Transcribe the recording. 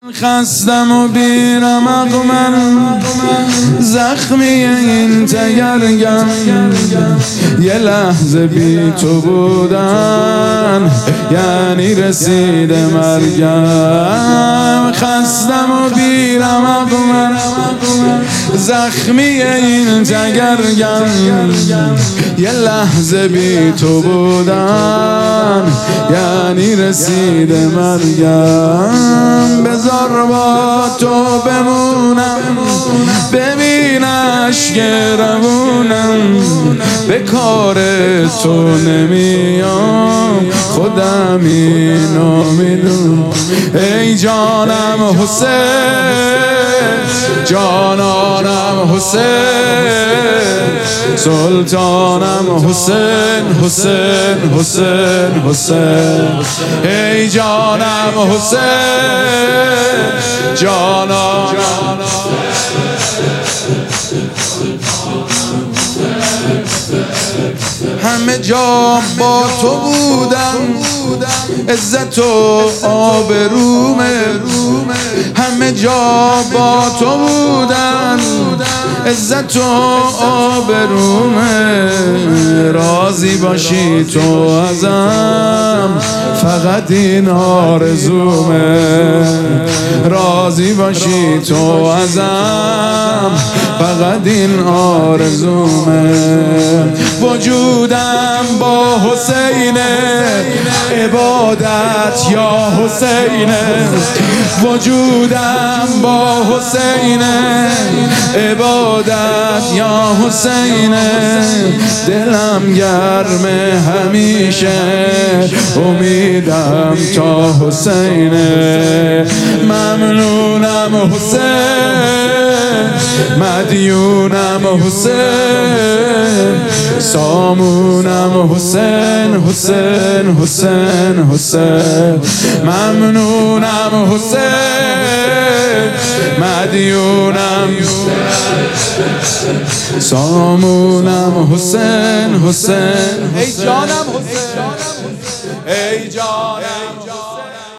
خستم و بیرمق من زخمی این تگرگم، یه لحظه بی تو بودن یعنی رسید مرگم. خستم و بیرمق من زخمی این تگرگم، یه لحظه بی تو بودن یعنی رسید مرگم. بذار با تو بمونم ببین اشک روونم، به کار تو نمیام خودم اینو میدونم. ای جانم حسین، جانانم حسین، سلطانم حسین، حسین حسین حسین. ای جانم حسین، جانانم همه جا با تو بودم، عزت و آبرومه، همه جا با تو بودم، عزت و آبرومه. راضی باشی تو ازم فقط این آرزومه، راضی باشی تو ازم فقط این آرزومه. وجودم با حسینه، عبادت یا حسینه، وجودم با حسینه، عبادت یا حسینه. دلم گرمه همیشه، امیدم تا حسینه. ممنونم حسین، مدیونم حسین، سامونم حسین، حسین حسین حسین. ممنونم حسین، مدیونم سامونم حسین، حسین. ای جانم حسین، ای جانم